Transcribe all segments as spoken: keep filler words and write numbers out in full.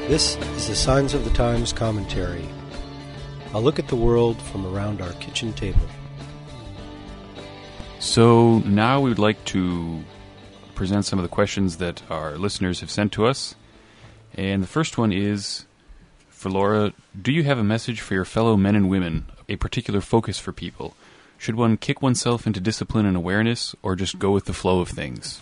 This is the Signs of the Times commentary. A look at the world from around our kitchen table. So now we would like to present some of the questions that our listeners have sent to us. And the first one is, for Laura, do you have a message for your fellow men and women, a particular focus for people? Should one kick oneself into discipline and awareness, or just go with the flow of things?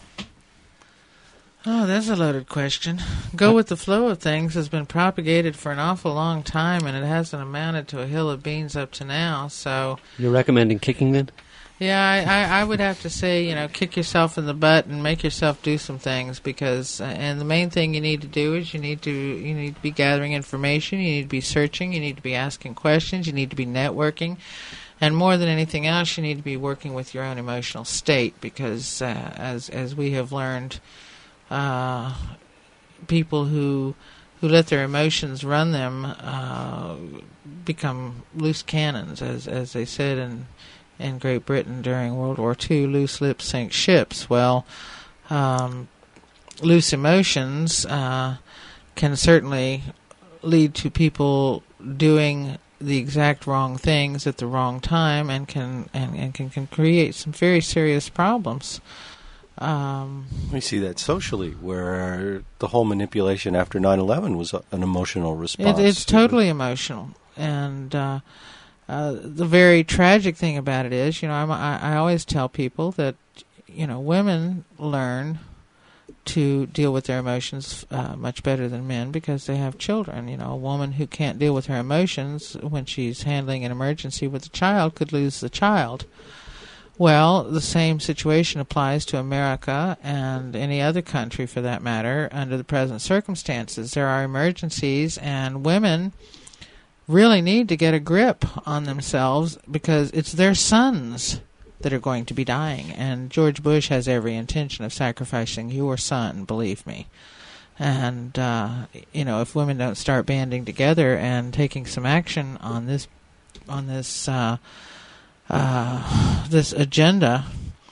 Oh, that's a loaded question. Go with the flow of things has been propagated for an awful long time, and it hasn't amounted to a hill of beans up to now, so... You're recommending kicking then? Yeah, I, I, I would have to say, you know, kick yourself in the butt and make yourself do some things, because, uh, and the main thing you need to do is you need to, you need to be gathering information, you need to be searching, you need to be asking questions, you need to be networking, and more than anything else, you need to be working with your own emotional state, because uh, as as we have learned, uh, people who who let their emotions run them uh, become loose cannons, as as they said in. in Great Britain during World War Two, loose lips sink ships. Well, um, loose emotions uh, can certainly lead to people doing the exact wrong things at the wrong time, and can and, and can, can create some very serious problems. Um, we see that socially, where the whole manipulation after nine eleven was an emotional response. It, it's to totally emotional, and uh, Uh, the very tragic thing about it is, you know, I'm, I, I always tell people that, you know, women learn to deal with their emotions uh, much better than men because they have children. You know, a woman who can't deal with her emotions when she's handling an emergency with a child could lose the child. Well, the same situation applies to America and any other country for that matter under the present circumstances. There are emergencies, and women really need to get a grip on themselves because it's their sons that are going to be dying. And George Bush has every intention of sacrificing your son, believe me. And, uh, you know, if women don't start banding together and taking some action on this, on this, uh, uh, this agenda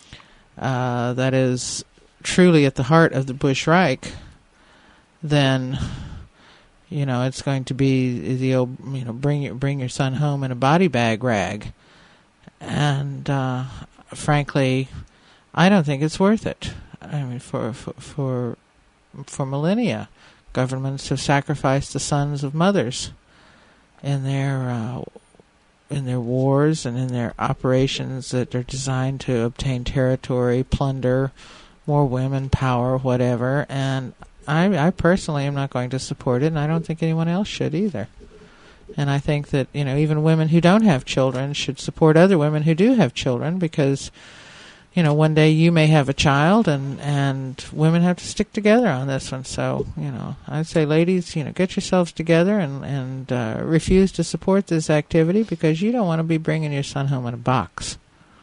uh, that is truly at the heart of the Bush Reich, then... You know, it's going to be the old, you know, bring your bring your son home in a body bag rag, and uh, frankly, I don't think it's worth it. I mean, for for for, for millennia, governments have sacrificed the sons of mothers in their uh, in their wars and in their operations that are designed to obtain territory, plunder, more women, power, whatever, and. I, I personally am not going to support it, and I don't think anyone else should either. And I think that, you know, even women who don't have children should support other women who do have children because, you know, one day you may have a child, and, and women have to stick together on this one. So, you know, I'd say, ladies, you know, get yourselves together and, and uh, refuse to support this activity because you don't want to be bringing your son home in a box.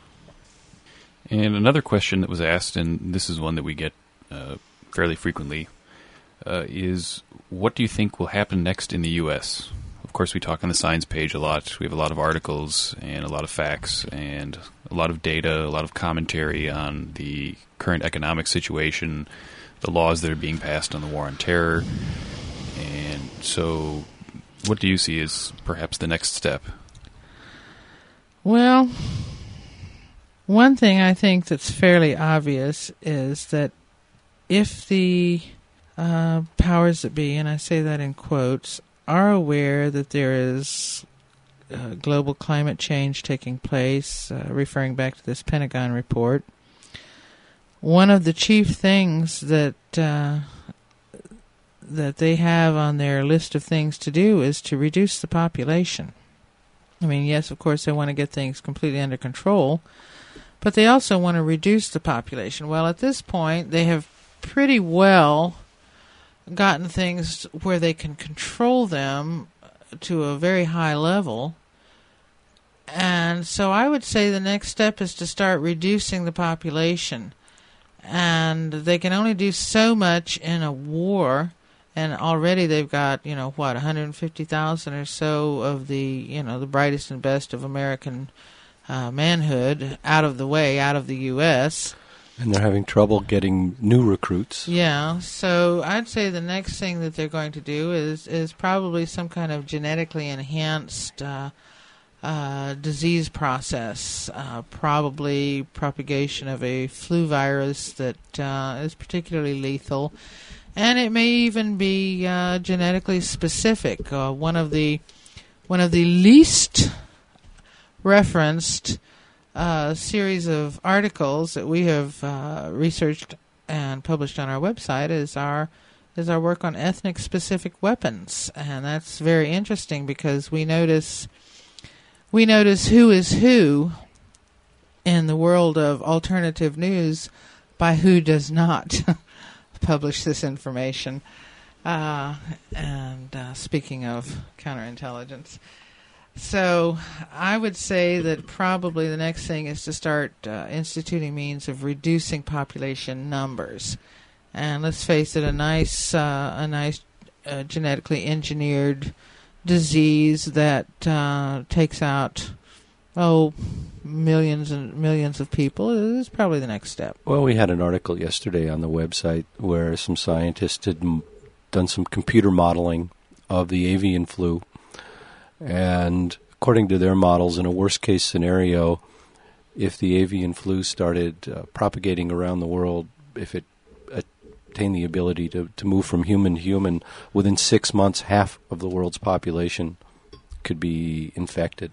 And another question that was asked, and this is one that we get uh, fairly frequently, Uh, is what do you think will happen next in the U S? Of course, we talk on the Signs page a lot. We have a lot of articles and a lot of facts and a lot of data, a lot of commentary on the current economic situation, the laws that are being passed on the war on terror. And so what do you see as perhaps the next step? Well, one thing I think that's fairly obvious is that if the Uh, powers that be, and I say that in quotes, are aware that there is uh, global climate change taking place, uh, referring back to this Pentagon report, one of the chief things that uh, that they have on their list of things to do is to reduce the population. I mean, yes, of course, they want to get things completely under control, but they also want to reduce the population. Well, at this point, they have pretty well gotten things where they can control them to a very high level. And so I would say the next step is to start reducing the population. And they can only do so much in a war. And already they've got, you know, what, one hundred fifty thousand or so of the, you know, the brightest and best of American uh, manhood out of the way, out of the U S And they're having trouble getting new recruits. Yeah, so I'd say the next thing that they're going to do is, is probably some kind of genetically enhanced uh, uh, disease process, uh, probably propagation of a flu virus that uh, is particularly lethal. And it may even be uh, genetically specific. Uh, one of the one of the least referenced uh, series of articles that we have uh, researched and published on our website is our is our work on ethnic specific weapons, and that's very interesting because we notice we notice who is who in the world of alternative news by who does not publish this information. Uh, and uh, speaking of counterintelligence, so I would say that probably the next thing is to start uh, instituting means of reducing population numbers. And let's face it, a nice, uh, a nice uh, genetically engineered disease that uh, takes out oh millions and millions of people is probably the next step. Well, we had an article yesterday on the website where some scientists had m- done some computer modeling of the avian flu. And according to their models, in a worst-case scenario, if the avian flu started uh, propagating around the world, if it attained the ability to, to move from human to human, within six months, half of the world's population could be infected.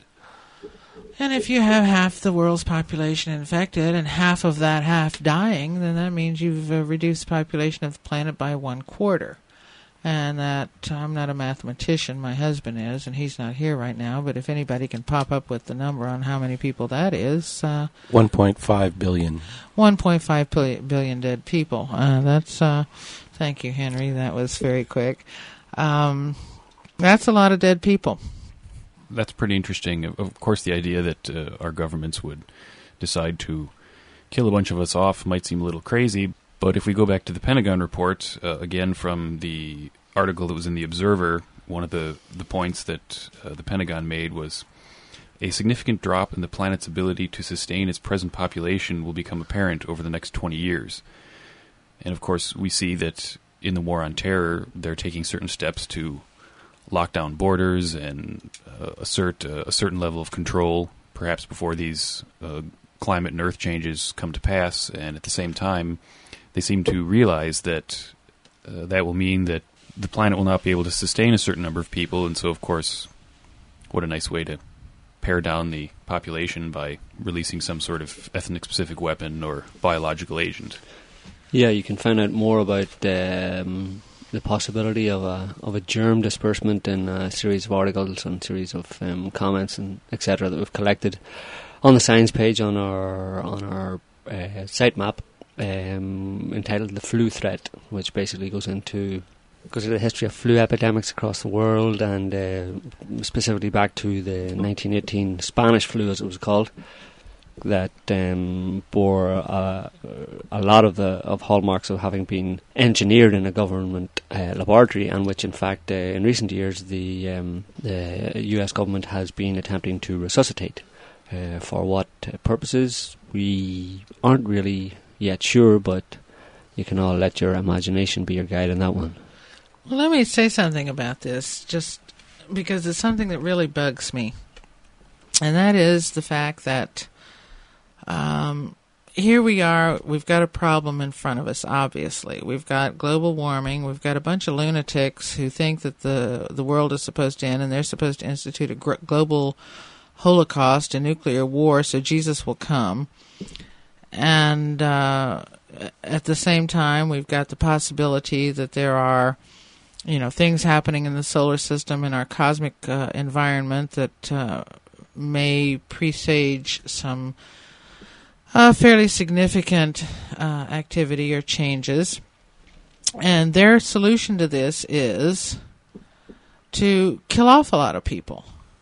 And if you have half the world's population infected and half of that half dying, then that means you've uh, reduced the population of the planet by one quarter. And that, I'm not a mathematician, my husband is, and he's not here right now, but if anybody can pop up with the number on how many people that is... Uh, one point five billion. one point five billion dead people. Uh, that's, uh, thank you, Henry, that was very quick. Um, that's a lot of dead people. That's pretty interesting. Of course, the idea that uh, our governments would decide to kill a bunch of us off might seem a little crazy, but if we go back to the Pentagon report, uh, again from the article that was in The Observer, one of the, the points that uh, the Pentagon made was a significant drop in the planet's ability to sustain its present population will become apparent over the next twenty years. And of course, we see that in the war on terror, they're taking certain steps to lock down borders and uh, assert uh, a certain level of control, perhaps before these uh, climate and earth changes come to pass. And at the same time, they seem to realize that uh, that will mean that the planet will not be able to sustain a certain number of people. And so, of course, what a nice way to pare down the population by releasing some sort of ethnic-specific weapon or biological agent. Yeah, you can find out more about um, the possibility of a of a germ disbursement in a series of articles and series of um, comments and et cetera that we've collected on the science page on our on our uh, sitemap, um, entitled "The Flu Threat," which basically goes into goes into the history of flu epidemics across the world, and uh, specifically back to the nineteen eighteen Spanish flu, as it was called, that um, bore uh, a lot of the of hallmarks of having been engineered in a government uh, laboratory, and which, in fact, uh, in recent years, the um, the U S government has been attempting to resuscitate. Uh, for what purposes, we aren't really yet sure, but you can all let your imagination be your guide on that one. Well, let me say something about this, just because it's something that really bugs me, and that is the fact that um, here we are, we've got a problem in front of us, obviously. We've got global warming, we've got a bunch of lunatics who think that the, the world is supposed to end, and they're supposed to institute a gr- global Holocaust, a nuclear war, so Jesus will come. And uh, at the same time, we've got the possibility that there are, you know, things happening in the solar system, in our cosmic uh, environment that uh, may presage some uh, fairly significant uh, activity or changes. And their solution to this is to kill off a lot of people.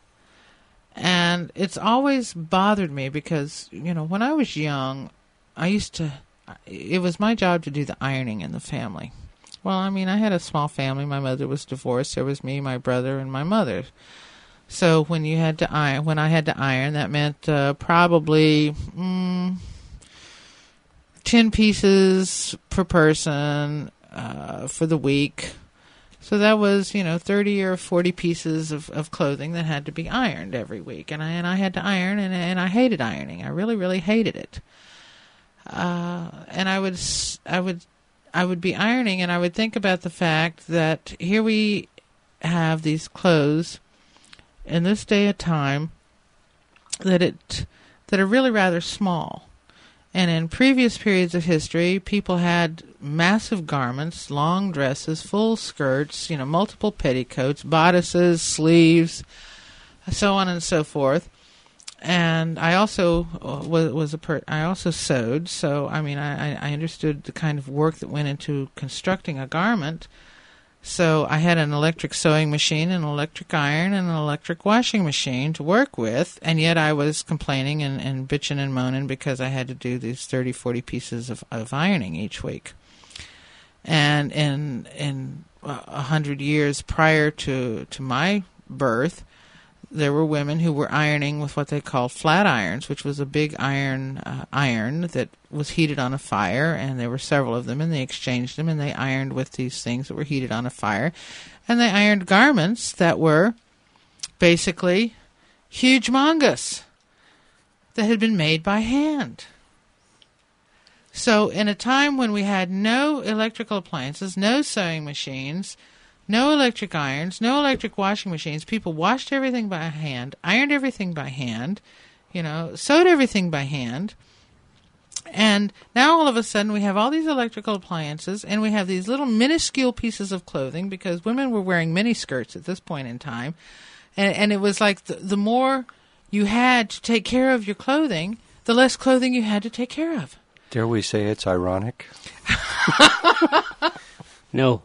And it's always bothered me because, you know, when I was young, I used to, it was my job to do the ironing in the family. Well, I mean, I had a small family. My mother was divorced. There was me, my brother, and my mother. So when you had to iron, when I had to iron, that meant uh, probably mm, ten pieces per person uh, for the week. So that was, you know, thirty or forty pieces of, of clothing that had to be ironed every week. And I and I had to iron, and, and I hated ironing. I really, really hated it. Uh, and I would, I would, I would be ironing, and I would think about the fact that here we have these clothes in this day of time that it that are really rather small. And in previous periods of history, people had massive garments, long dresses, full skirts, you know, multiple petticoats, bodices, sleeves, so on and so forth. And I also uh, was, was a per- I also sewed, so I mean, I, I understood the kind of work that went into constructing a garment. So I had an electric sewing machine, an electric iron, and an electric washing machine to work with, and yet I was complaining and, and bitching and moaning because I had to do these thirty, forty pieces of, of ironing each week. And in in a hundred years prior to, to my birth, there were women who were ironing with what they called flat irons, which was a big iron uh, iron that was heated on a fire, and there were several of them, and they exchanged them, and they ironed with these things that were heated on a fire, and they ironed garments that were basically huge mongus that had been made by hand. So in a time when we had no electrical appliances, no sewing machines, no electric irons, no electric washing machines, people washed everything by hand, ironed everything by hand, you know, sewed everything by hand. And now all of a sudden we have all these electrical appliances, and we have these little minuscule pieces of clothing, because women were wearing mini skirts at this point in time. And, and it was like the, the more you had to take care of your clothing, the less clothing you had to take care of. Dare we say it's ironic? No.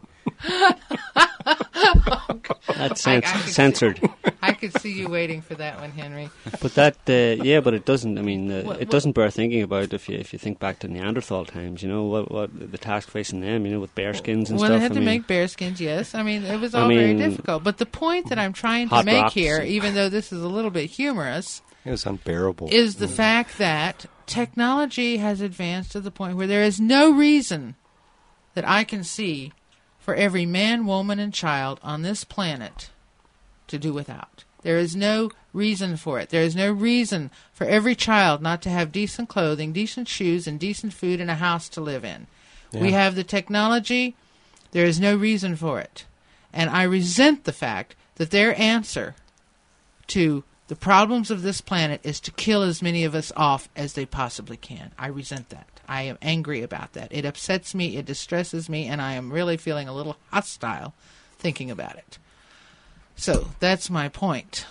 That's cens- I, I censored. See, I could see you waiting for that one, Henry. But that, uh, yeah, but it doesn't. I mean, uh, what, it what? doesn't bear thinking about if you if you think back to Neanderthal times. You know what what the task facing them. You know, with bear skins and well, stuff. they had I to mean, make bear skins. Yes, I mean it was I all mean, very difficult. But the point that I'm trying to hot make rocks. here, even though this is a little bit humorous, It was unbearable. is the fact that technology has advanced to the point where there is no reason that I can see for every man, woman, and child on this planet to do without. There is no reason for it. There is no reason for every child not to have decent clothing, decent shoes, and decent food and a house to live in. Yeah. We have the technology. There is no reason for it. And I resent the fact that their answer to the problems of this planet is to kill as many of us off as they possibly can. I resent that. I am angry about that. It upsets me, it distresses me, and I am really feeling a little hostile thinking about it. So, that's my point.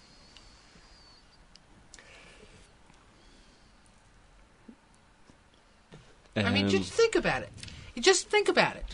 um, I mean, just think about it. You just think about it.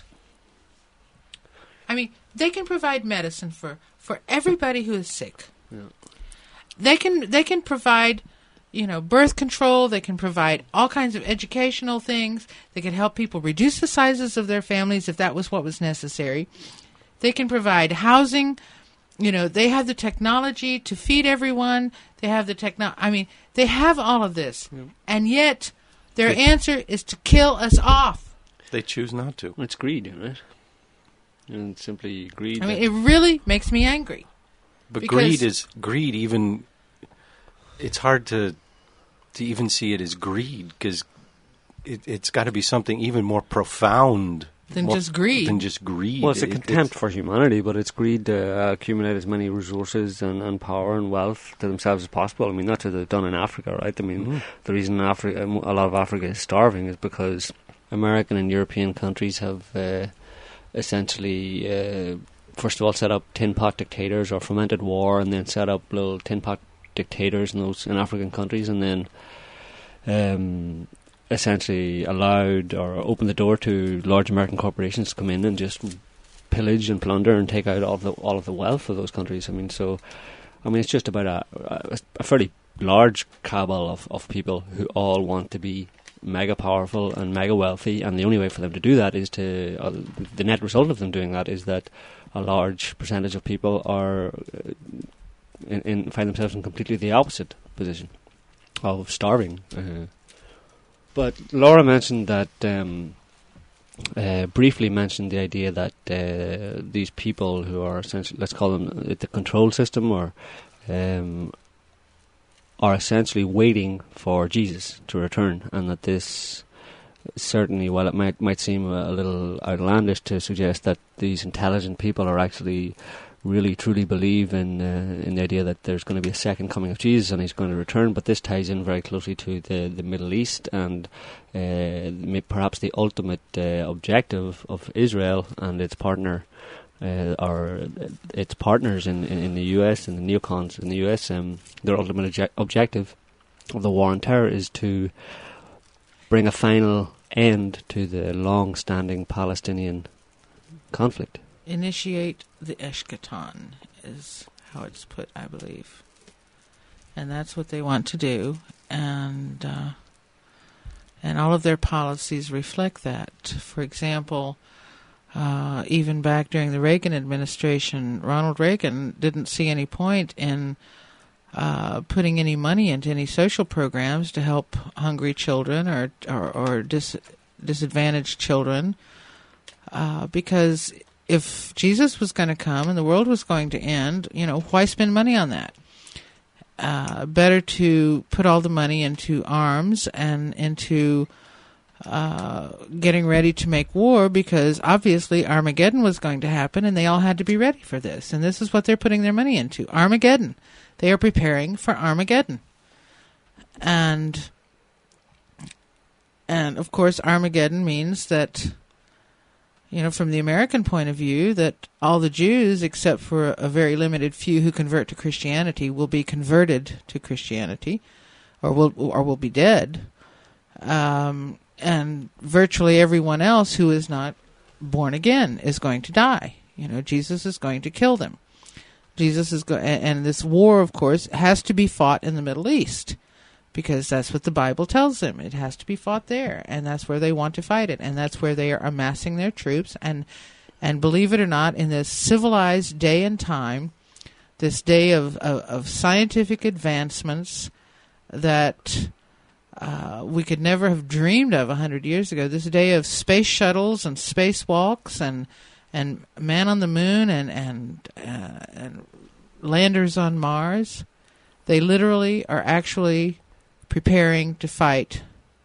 I mean, they can provide medicine for, for everybody who is sick. Yeah. They can they can provide, you know, birth control. They can provide all kinds of educational things. They can help people reduce the sizes of their families if that was what was necessary. They can provide housing. You know, they have the technology to feed everyone. They have the techno. I mean, they have all of this, Yeah. and yet their answer is to kill us off. They choose not to. It's greed, right? And simply greed. I mean, it really makes me angry. But Because- greed is greed. Even it's hard to to even see it as greed, because it, it's got to be something even more profound Than more just greed. Than just greed. Well, it's a It- contempt for humanity, but it's greed to uh, accumulate as many resources and, and power and wealth to themselves as possible. I mean, that's what they've done in Africa, right? I mean, Mhm. the reason Africa, a lot of Africa is starving is because American and European countries have uh, essentially, uh, first of all, set up tin pot dictators or fomented war, and then set up little tin pot dictators in those in African countries, and then um, essentially allowed or opened the door to large American corporations to come in and just pillage and plunder and take out all of the all of the wealth of those countries. I mean, so I mean, it's just about a, a, a fairly large cabal of, of people who all want to be mega powerful and mega wealthy, and the only way for them to do that is to uh, the net result of them doing that is that a large percentage of people are uh, in, in find themselves in completely the opposite position of starving. Uh, But Laura mentioned that, um, uh, briefly mentioned the idea that uh, these people who are essentially, let's call them the control system, or um, are essentially waiting for Jesus to return, and that this certainly, while it might might seem a little outlandish to suggest that these intelligent people are actually really truly believe in uh, in the idea that there's going to be a second coming of Jesus and he's going to return, but this ties in very closely to the, the Middle East and uh, perhaps the ultimate uh, objective of Israel and its partner, uh, or its partners in, in, in the U S and the neocons in the U S. Um, their ultimate obje- objective of the war on terror is to bring a final end to the long-standing Palestinian conflict. Initiate the eschaton is how it's put, I believe. And that's what they want to do. And uh, and all of their policies reflect that. For example, uh, even back during the Reagan administration, Ronald Reagan didn't see any point in uh, putting any money into any social programs to help hungry children or, or, or dis- disadvantaged children, uh, because if Jesus was going to come and the world was going to end, you know, why spend money on that? Uh, better to put all the money into arms and into uh, getting ready to make war, because obviously Armageddon was going to happen and they all had to be ready for this. And this is what they're putting their money into, Armageddon. They are preparing for Armageddon. And, and of course, Armageddon means that, you know, from the American point of view, that all the Jews, except for a very limited few who convert to Christianity, will be converted to Christianity, or will or will be dead, um, and virtually everyone else who is not born again is going to die. You know, Jesus is going to kill them. Jesus is go- and this war, of course, has to be fought in the Middle East, because that's what the Bible tells them. It has to be fought there, and that's where they want to fight it, and that's where they are amassing their troops. And and believe it or not, in this civilized day and time, this day of, of, of scientific advancements that uh, we could never have dreamed of a hundred years ago, this day of space shuttles and spacewalks and and man on the moon and, and, uh, and landers on Mars, they literally are actually preparing to fight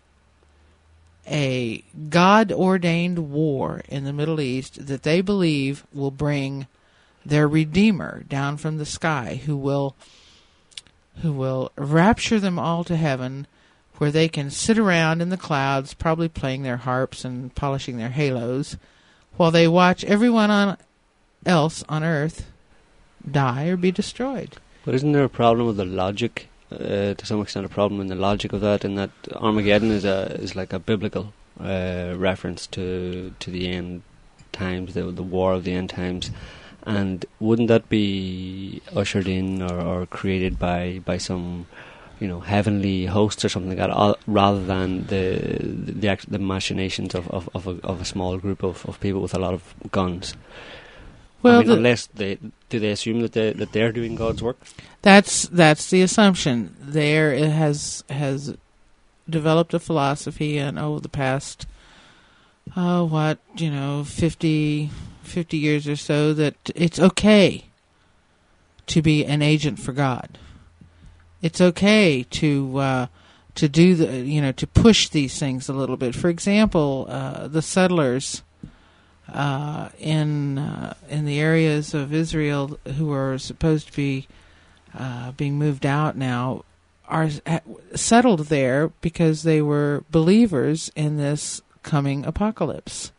a God-ordained war in the Middle East that they believe will bring their Redeemer down from the sky, who will who will rapture them all to heaven, where they can sit around in the clouds, probably playing their harps and polishing their halos, while they watch everyone on else on Earth die or be destroyed. But isn't there a problem with the logic? Uh, to some extent, a problem in the logic of that, in that Armageddon is a is like a biblical uh, reference to to the end times, the the war of the end times, and wouldn't that be ushered in or, or created by, by some, you know, heavenly hosts or something like that, uh, rather than the the the, act, the machinations of of of a, of a small group of, of people with a lot of guns? Well, I mean, the unless they do they assume that they that they're doing God's work? That's that's the assumption. There it has has developed a philosophy in oh the past oh what you know fifty, fifty years or so, that it's okay to be an agent for God. It's okay to uh, to do the you know to push these things a little bit. For example, uh, the settlers Uh, in uh, in the areas of Israel who are supposed to be uh, being moved out now are ha- settled there because they were believers in this coming apocalypse.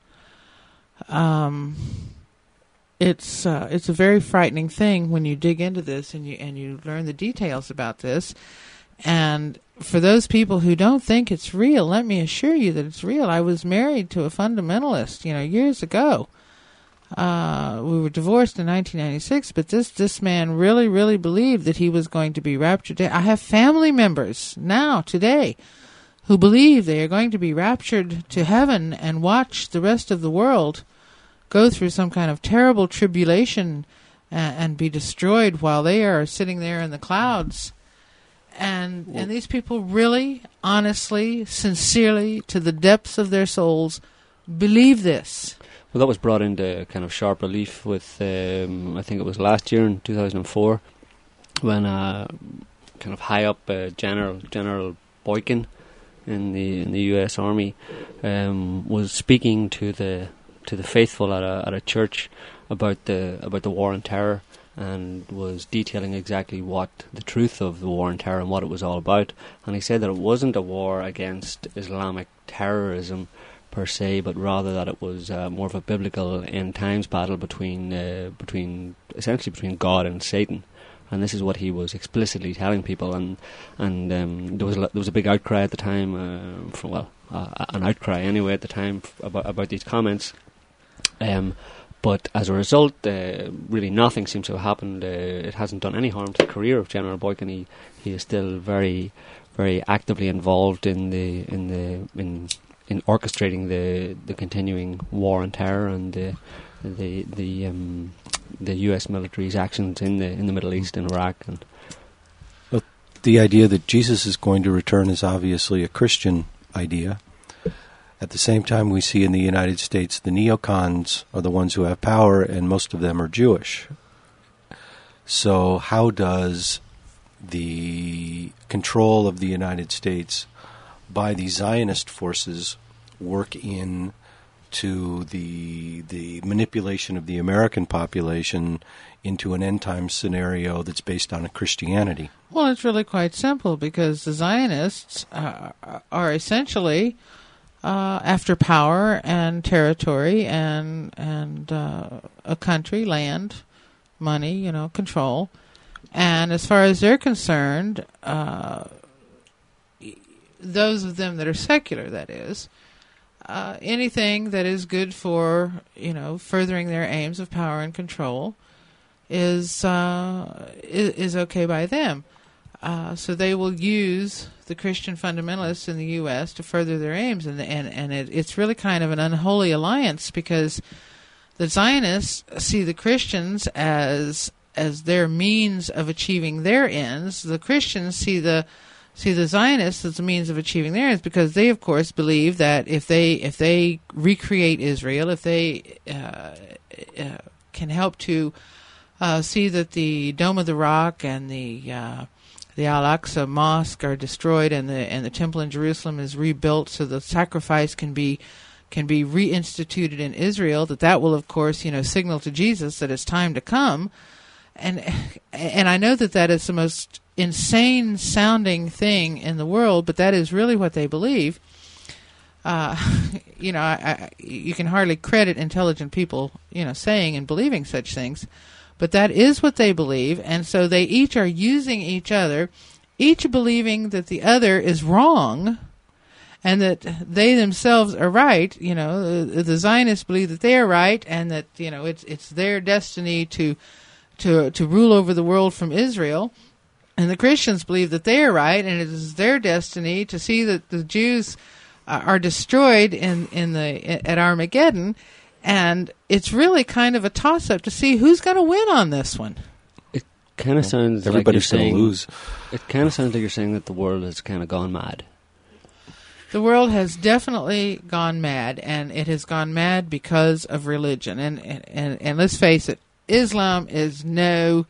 Um, it's uh, it's a very frightening thing when you dig into this and you and you learn the details about this. And for those people who don't think it's real, let me assure you that it's real. I was married to a fundamentalist, you know, years ago. Uh, we were divorced in nineteen ninety-six, but this, this man really, really believed that he was going to be raptured. I have family members now, today, who believe they are going to be raptured to heaven and watch the rest of the world go through some kind of terrible tribulation and, and be destroyed while they are sitting there in the clouds. And and these people really, honestly, sincerely, to the depths of their souls, believe this. Well, that was brought into kind of sharp relief with, um, I think it was last year in two thousand four, when uh, kind of high up uh, General General Boykin in the in the U S Army um, was speaking to the to the faithful at a at a church about the about the war on terror, and was detailing exactly what the truth of the war on terror and what it was all about. And he said that it wasn't a war against Islamic terrorism per se, but rather that it was uh, more of a biblical end times battle between uh, between essentially between God and Satan. And this is what he was explicitly telling people. And and um, there was a, there was a big outcry at the time, uh, from well, uh, an outcry anyway at the time f- about about these comments. Um, But as a result, uh, really nothing seems to have happened. Uh, it hasn't done any harm to the career of General Boykin. He he is still very, very actively involved in the in the in in orchestrating the, the continuing war on terror and the the the um, the U S military's actions in the in the Middle East and Iraq. And well, the idea that Jesus is going to return is obviously a Christian idea. At the same time, we see in the United States the neocons are the ones who have power, and most of them are Jewish. So how does the control of the United States by the Zionist forces work in to the the manipulation of the American population into an end-time scenario that's based on a Christianity? Well, it's really quite simple, because the Zionists uh, are essentially Uh, after power and territory and and uh, a country, land, money, you know, control. And as far as they're concerned, uh, those of them that are secular, that is, uh, anything that is good for, you know, furthering their aims of power and control is uh, is, is okay by them. Uh, so they will use the Christian fundamentalists in the U S to further their aims, and and and it, it's really kind of an unholy alliance, because the Zionists see the Christians as as their means of achieving their ends. The Christians see the see the Zionists as a means of achieving their ends, because they, of course, believe that if they if they recreate Israel, if they uh, uh, can help to uh, see that the Dome of the Rock and the uh, the Al-Aqsa Mosque are destroyed, and the and the temple in Jerusalem is rebuilt, so the sacrifice can be can be reinstituted in Israel, that that will, of course, you know, signal to Jesus that it's time to come. And and I know that that is the most insane sounding thing in the world, but that is really what they believe. Uh, you know, I, I, you can hardly credit intelligent people, you know, saying and believing such things. But that is what they believe, and so they each are using each other, each believing that the other is wrong, and that they themselves are right. You know, the, the Zionists believe that they are right, and that, you know, it's it's their destiny to to to rule over the world from Israel, and the Christians believe that they are right, and it is their destiny to see that the Jews uh, are destroyed in in the at Armageddon. And it's really kind of a toss-up to see who's going to win on this one. It kind of sounds Everybody's like you're going to lose. It kind of sounds like you're saying that the world has kind of gone mad. The world has definitely gone mad, and it has gone mad because of religion. And and, and, and let's face it, Islam is no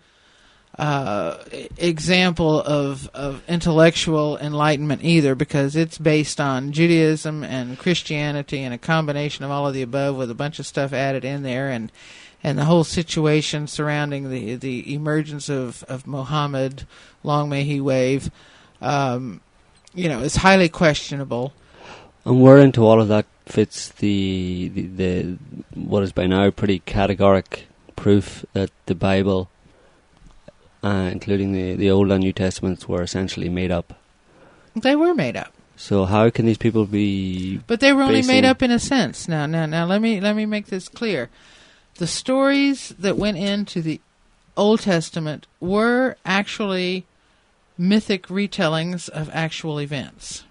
uh, example of, of intellectual enlightenment either, because it's based on Judaism and Christianity and a combination of all of the above with a bunch of stuff added in there, and and the whole situation surrounding the the emergence of, of Muhammad, long may he wave, um, you know, is highly questionable. And where into all of that fits the, the, the what is by now pretty categoric proof that the Bible, Uh, including the, the Old and New Testaments, were essentially made up. They were made up. So how can these people be? But they were only basing... made up in a sense. Now, now, now, let me let me make this clear. The stories that went into the Old Testament were actually mythic retellings of actual events.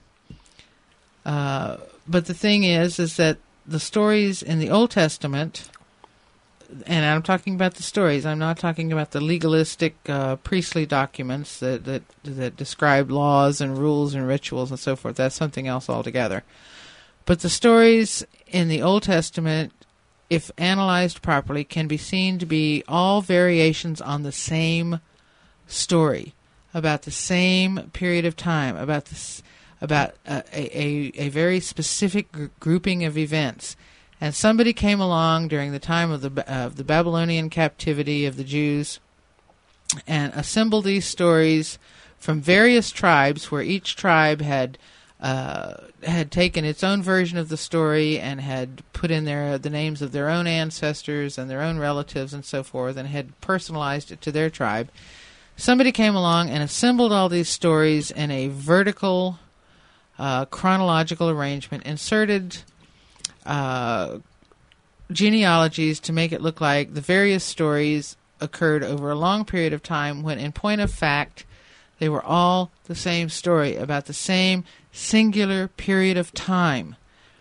Uh, but the thing is, is that the stories in the Old Testament and I'm talking about the stories. I'm not talking about the legalistic uh, priestly documents that, that that describe laws and rules and rituals and so forth. That's something else altogether. But the stories in the Old Testament, if analyzed properly, can be seen to be all variations on the same story, about the same period of time, about this, about a, a, a very specific gr- grouping of events. And somebody came along during the time of the of the Babylonian captivity of the Jews and assembled these stories from various tribes, where each tribe had uh, had taken its own version of the story and had put in there the names of their own ancestors and their own relatives and so forth, and had personalized it to their tribe. Somebody came along and assembled all these stories in a vertical, uh, chronological arrangement, inserted Uh, genealogies to make it look like the various stories occurred over a long period of time, when in point of fact they were all the same story about the same singular period of time.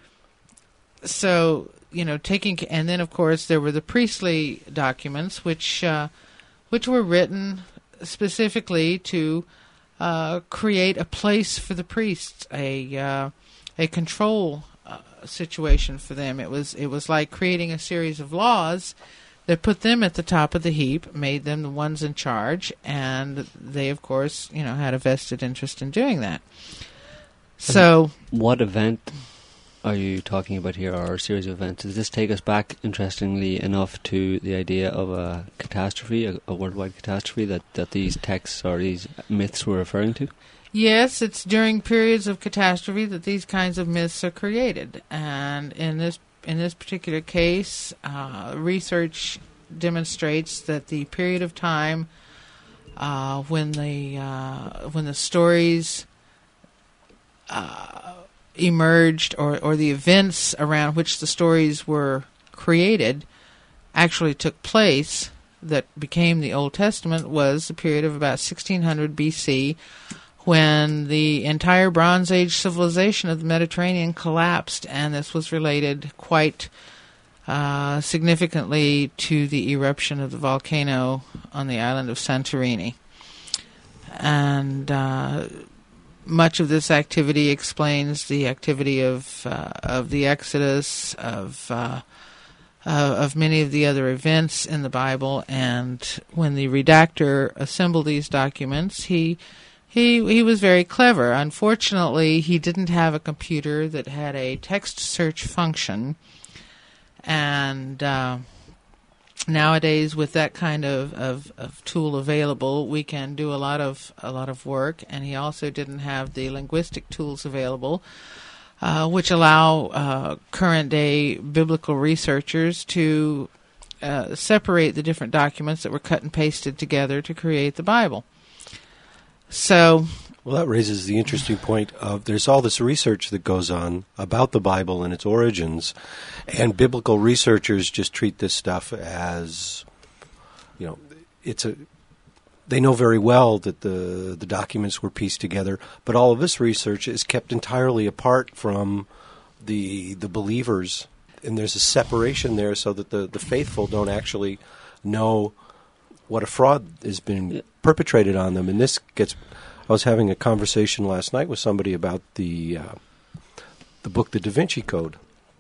So, you know, taking, and then of course there were the priestly documents, which uh, which were written specifically to uh, create a place for the priests, a uh, a control situation for them. It was it was like creating a series of laws that put them at the top of the heap, made them the ones in charge, and they, of course, you know, had a vested interest in doing that. So, what event are you talking about here, or a series of events? Does this take us back, interestingly enough, to the idea of a catastrophe, a, a worldwide catastrophe that, that these texts or these myths were referring to? Yes, it's during periods of catastrophe that these kinds of myths are created, and in this in this particular case, uh, research demonstrates that the period of time uh, when the uh, when the stories uh, emerged, or or the events around which the stories were created, actually took place, that became the Old Testament, was the period of about sixteen hundred B C, when the entire Bronze Age civilization of the Mediterranean collapsed, and this was related quite uh, significantly to the eruption of the volcano on the island of Santorini. And uh, much of this activity explains the activity of uh, of the Exodus, of uh, uh, of many of the other events in the Bible. And when the redactor assembled these documents, he He he was very clever. Unfortunately, he didn't have a computer that had a text search function, and uh, nowadays, with that kind of, of, of tool available, we can do a lot of a lot of work. And he also didn't have the linguistic tools available, uh, which allow uh, current day biblical researchers to uh, separate the different documents that were cut and pasted together to create the Bible. So, well, that raises the interesting point of there's all this research that goes on about the Bible and its origins, and biblical researchers just treat this stuff as, you know, it's a. They know very well that the the documents were pieced together, but all of this research is kept entirely apart from the the believers, and there's a separation there so that the, the faithful don't actually know what a fraud has been perpetrated on them. And this gets, I was having a conversation last night with somebody about the uh, the book, The Da Vinci Code.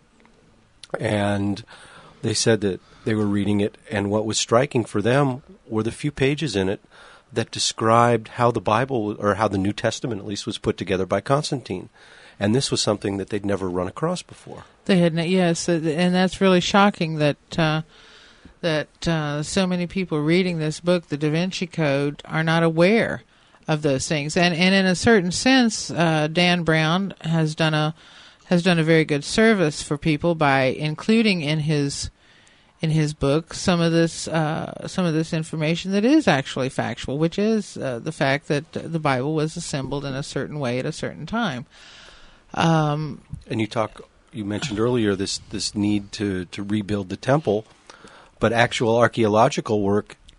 And they said that they were reading it, and what was striking for them were the few pages in it that described how the Bible, or how the New Testament at least, was put together by Constantine. And this was something that they'd never run across before. They had, yes, and that's really shocking that uh, that uh, so many people reading this book, the Da Vinci Code, are not aware of those things. And and in a certain sense, uh, Dan Brown has done a has done a very good service for people by including in his in his book some of this uh, some of this information that is actually factual, which is uh, the fact that the Bible was assembled in a certain way at a certain time. Um, and you talk, you mentioned earlier this this need to, to rebuild the temple, but actual archaeological work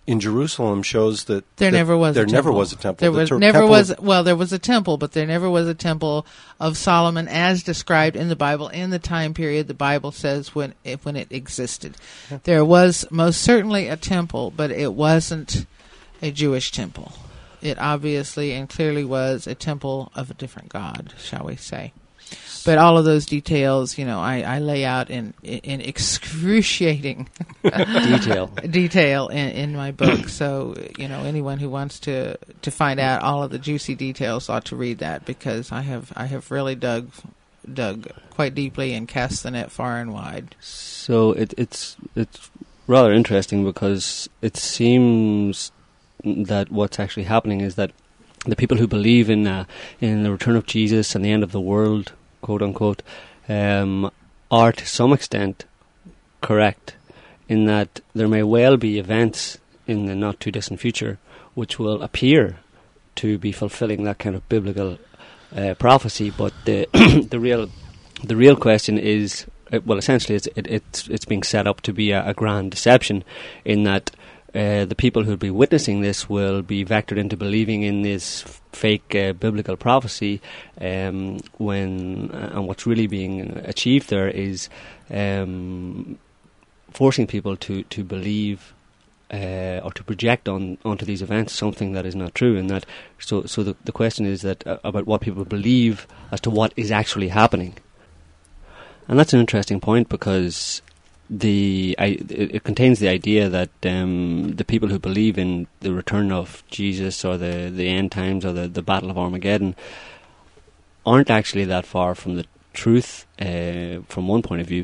in Jerusalem shows that there that never was there a never temple. was a temple. There The was ter- never temple was of- well, there was a temple, but there never was a temple of Solomon as described in the Bible in the time period the Bible says when it, when it existed. Yeah. There was most certainly a temple, but it wasn't a Jewish temple. It obviously and clearly was a temple of a different god, shall we say. But all of those details, you know, I, I lay out in in excruciating Detail. detail in, in my book. So, you know, anyone who wants to, to find out all of the juicy details ought to read that, because I have I have really dug dug quite deeply and cast the net far and wide. So it, it's it's rather interesting, because it seems that what's actually happening is that the people who believe in uh, in the return of Jesus and the end of the world, quote unquote, um, are to some extent correct, in that there may well be events in the not too distant future which will appear to be fulfilling that kind of biblical uh, prophecy, but the the real the real question is, uh, well, essentially it's it, it's it's being set up to be a, a grand deception, in that Uh, the people who will be witnessing this will be vectored into believing in this f- fake uh, biblical prophecy, um, when uh, and what's really being achieved there is um, forcing people to to believe uh, or to project on onto these events something that is not true. And that so so the the question is that uh, about what people believe as to what is actually happening, and that's an interesting point, because The I, it, it contains the idea that um, the people who believe in the return of Jesus or the, the end times or the, the Battle of Armageddon aren't actually that far from the truth uh, from one point of view,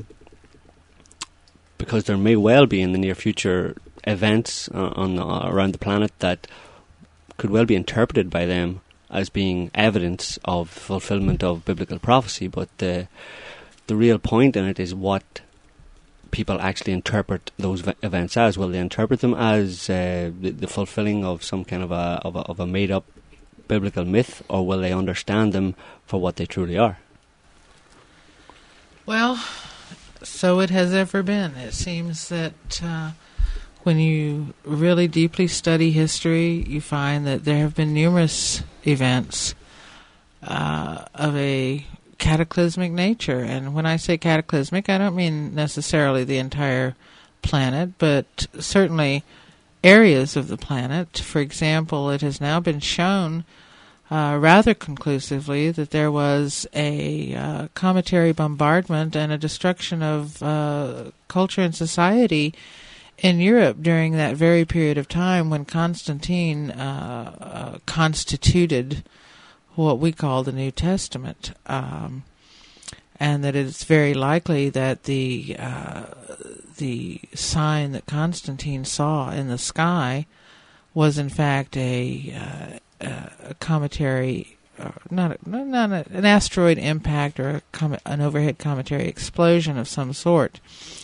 because there may well be in the near future events uh, on uh, around the planet that could well be interpreted by them as being evidence of fulfillment of biblical prophecy. But the the real point in it is what people actually interpret those v- events as. Will they interpret them as uh, the, the fulfilling of some kind of a, of a of a made up biblical myth, or will they understand them for what they truly are? Well, so it has ever been. It seems that uh, when you really deeply study history, you find that there have been numerous events uh, of a cataclysmic nature. And when I say cataclysmic, I don't mean necessarily the entire planet, but certainly areas of the planet. For example, it has now been shown uh, rather conclusively that there was a uh, cometary bombardment and a destruction of uh, culture and society in Europe during that very period of time when Constantine uh, uh, constituted what we call the New Testament, um, and that it's very likely that the uh, the sign that Constantine saw in the sky was in fact a, uh, a cometary, uh, not a, not a, an asteroid impact or a comet, an overhead cometary explosion of some sort.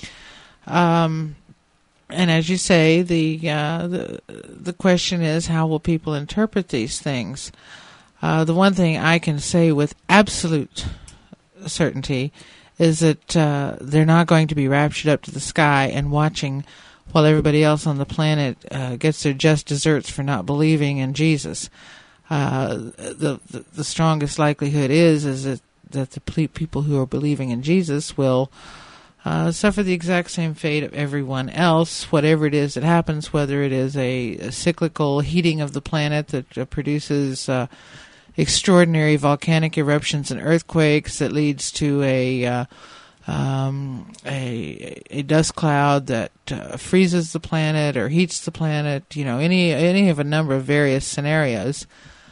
Um, and as you say, the uh, the the question is, how will people interpret these things? Uh, the one thing I can say with absolute certainty is that uh, they're not going to be raptured up to the sky and watching while everybody else on the planet uh, gets their just desserts for not believing in Jesus. Uh, the, the the strongest likelihood is is that, that the people who are believing in Jesus will uh, suffer the exact same fate of everyone else, whatever it is that happens, whether it is a, a cyclical heating of the planet that uh, produces Uh, extraordinary volcanic eruptions and earthquakes that leads to a uh, um, a, a dust cloud that uh, freezes the planet or heats the planet. You know, any any of a number of various scenarios.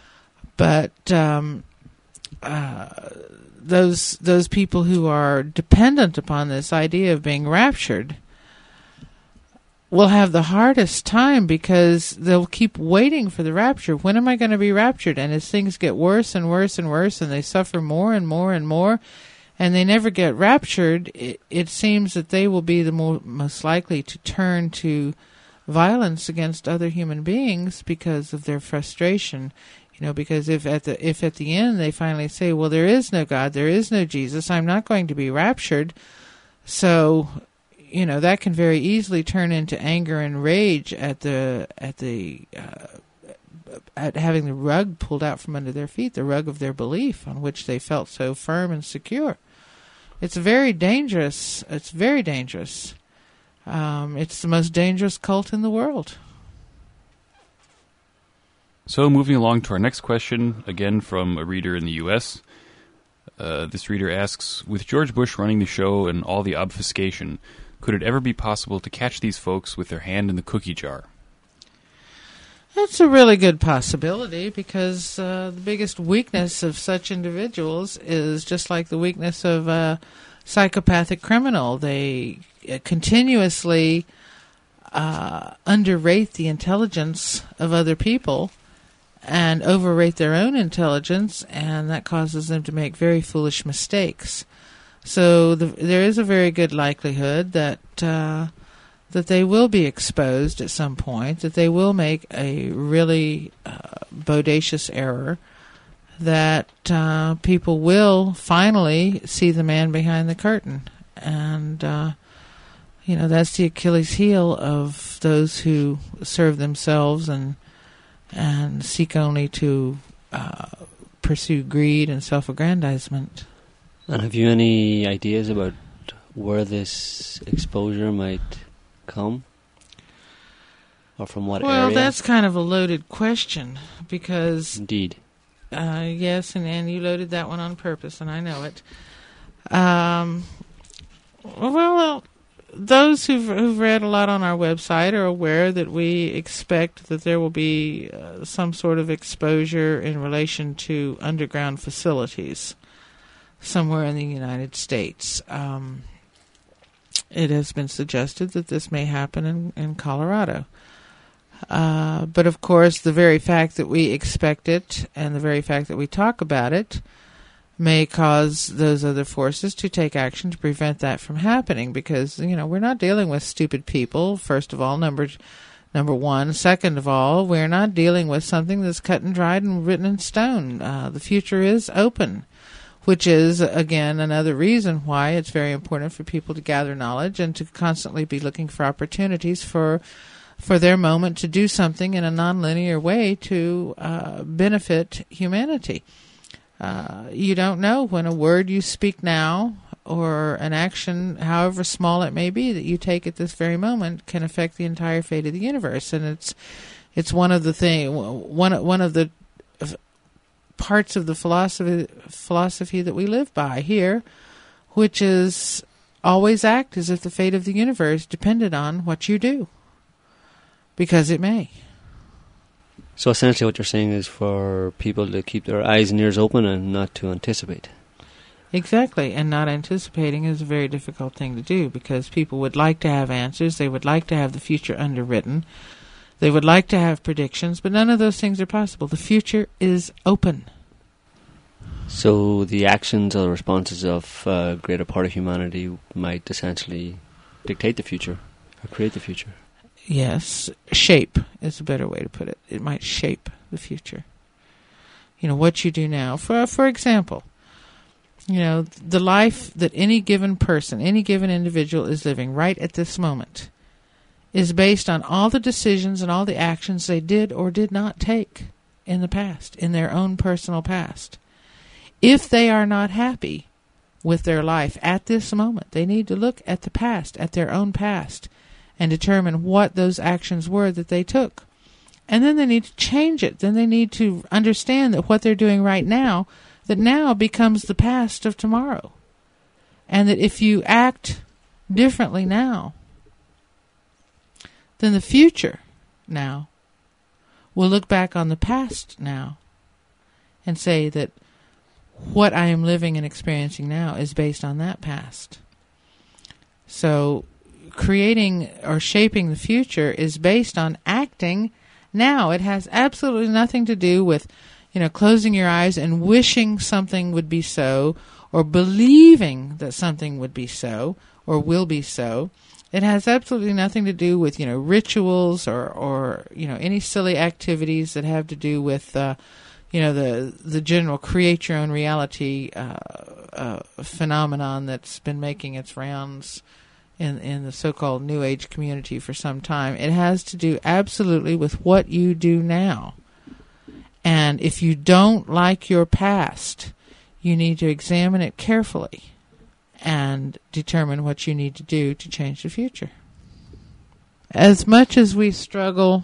But um, uh, those those people who are dependent upon this idea of being raptured will have the hardest time, because they'll keep waiting for the rapture. When am I going to be raptured? And as things get worse and worse and worse, and they suffer more and more and more, and they never get raptured, it, it seems that they will be the more, most likely to turn to violence against other human beings because of their frustration. You know, because if at the if at the end they finally say, well, there is no God, there is no Jesus, I'm not going to be raptured, so you know, that can very easily turn into anger and rage at the at the uh, at having the rug pulled out from under their feet, the rug of their belief on which they felt so firm and secure. It's very dangerous. It's very dangerous. Um, it's the most dangerous cult in the world. So moving along to our next question, again from a reader in the U S Uh, this reader asks, with George Bush running the show and all the obfuscation, could it ever be possible to catch these folks with their hand in the cookie jar? That's a really good possibility, because uh, the biggest weakness of such individuals is just like the weakness of a psychopathic criminal. They uh, continuously uh, underrate the intelligence of other people and overrate their own intelligence, and that causes them to make very foolish mistakes. So the, there is a very good likelihood that uh, that they will be exposed at some point, that they will make a really uh, bodacious error, that uh, people will finally see the man behind the curtain. And, uh, you know, that's the Achilles heel of those who serve themselves and and seek only to uh, pursue greed and self-aggrandizement. And have you any ideas about where this exposure might come? Or from what well, area? Well, that's kind of a loaded question, because... Indeed. Uh, yes, and, and you loaded that one on purpose, and I know it. Um, well, well, those who've, who've read a lot on our website are aware that we expect that there will be uh, some sort of exposure in relation to underground facilities somewhere in the United States. Um, it has been suggested that this may happen in, in Colorado. Uh, but, of course, the very fact that we expect it and the very fact that we talk about it may cause those other forces to take action to prevent that from happening, because, you know, we're not dealing with stupid people, first of all, number number one. Second of all, we're not dealing with something that's cut and dried and written in stone. Uh, the future is open, which is, again, another reason why it's very important for people to gather knowledge and to constantly be looking for opportunities for for their moment to do something in a nonlinear way to uh, benefit humanity. Uh, you don't know when a word you speak now or an action, however small it may be, that you take at this very moment can affect the entire fate of the universe. And it's it's one of the thing one one of the parts of the philosophy philosophy that we live by here, which is always act as if the fate of the universe depended on what you do, because it may. So essentially what you're saying is for people to keep their eyes and ears open and not to anticipate. Exactly, and not anticipating is a very difficult thing to do, because people would like to have answers, they would like to have the future underwritten, they would like to have predictions, but none of those things are possible. The future is open. So the actions or responses of a greater part of humanity might essentially dictate the future, or create the future. Yes, shape is a better way to put it. It might shape the future. You know, what you do now. For for example, you know, the life that any given person, any given individual is living right at this moment is based on all the decisions and all the actions they did or did not take in the past, in their own personal past. If they are not happy with their life at this moment, they need to look at the past, at their own past, and determine what those actions were that they took. And then they need to change it. Then they need to understand that what they're doing right now, that now becomes the past of tomorrow. And that if you act differently now, then the future now will look back on the past now and say that what I am living and experiencing now is based on that past. So creating or shaping the future is based on acting now. It has absolutely nothing to do with, you know, closing your eyes and wishing something would be so, or believing that something would be so or will be so. It has absolutely nothing to do with, you know, rituals or, or you know, any silly activities that have to do with, uh, you know, the the general create your own reality uh, uh, phenomenon that's been making its rounds in, in the so-called New Age community for some time. It has to do absolutely with what you do now. And if you don't like your past, you need to examine it carefully and determine what you need to do to change the future. As much as we struggle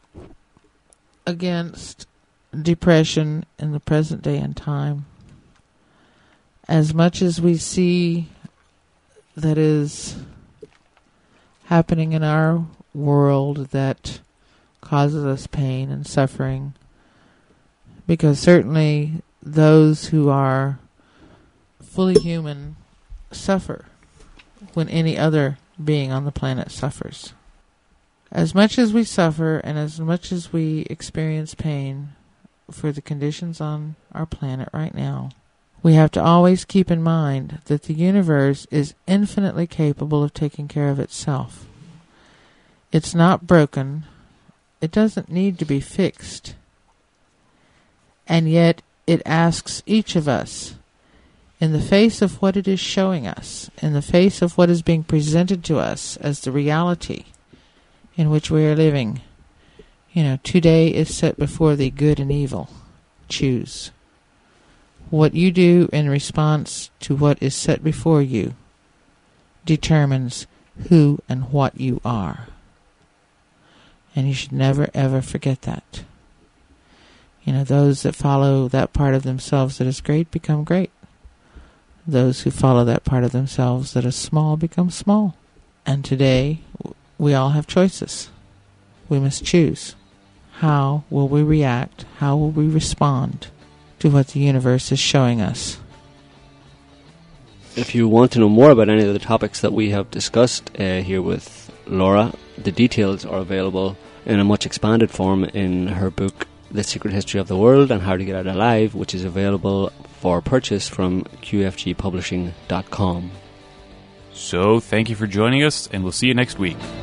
against depression in the present day and time, as much as we see that is happening in our world that causes us pain and suffering, because certainly those who are fully human suffer when any other being on the planet suffers. As much as we suffer and as much as we experience pain for the conditions on our planet right now, we have to always keep in mind that the universe is infinitely capable of taking care of itself. It's not broken. It doesn't need to be fixed. And yet it asks each of us, in the face of what it is showing us, in the face of what is being presented to us as the reality in which we are living, you know, today is set before thee good and evil. Choose. What you do in response to what is set before you determines who and what you are. And you should never, ever forget that. You know, those that follow that part of themselves that is great become great. Those who follow that part of themselves that is small become small. And today, we all have choices. We must choose. How will we react? How will we respond to what the universe is showing us? If you want to know more about any of the topics that we have discussed uh, here with Laura, the details are available in a much expanded form in her book, The Secret History of the World and How to Get Out Alive, which is available for purchase from Q F G publishing dot com. So, thank you for joining us, and we'll see you next week.